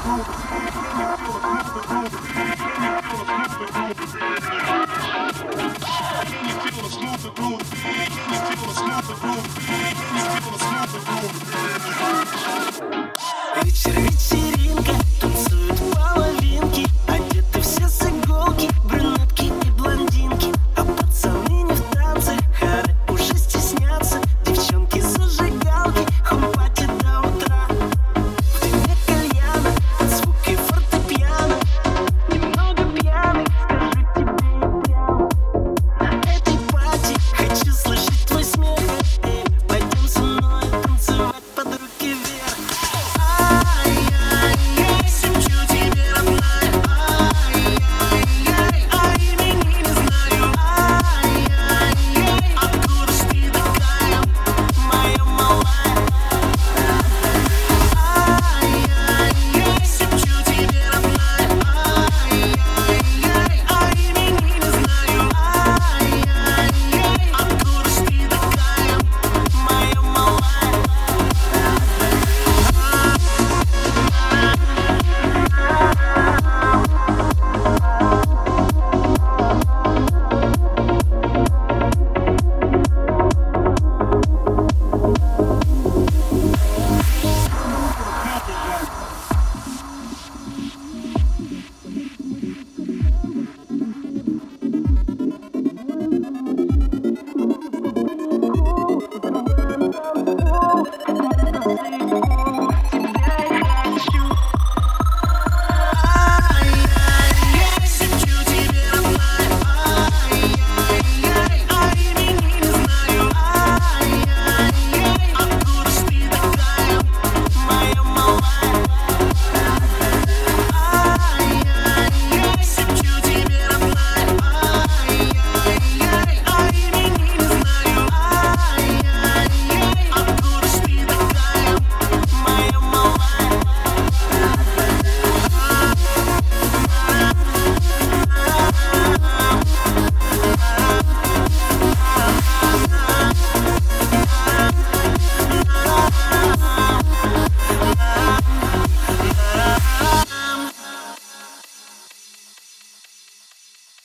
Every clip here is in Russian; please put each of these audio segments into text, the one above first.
Вечер, вечеринка, танцуют половинки, одеты все с иголки, брюнетки и блондинки. А пацаны не в танце, хоры уже стеснятся. Девчонки зажигалки, хом-пати до утра. В дыме кальяна, под звуки фортепиано. Немного пьяный, скажу тебе и прямо. На этой пати хочу слышать твой смех. Пойдем со мной танцевать под руки вверх.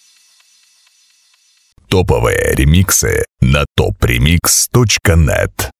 Топовые ремиксы на topremix.net.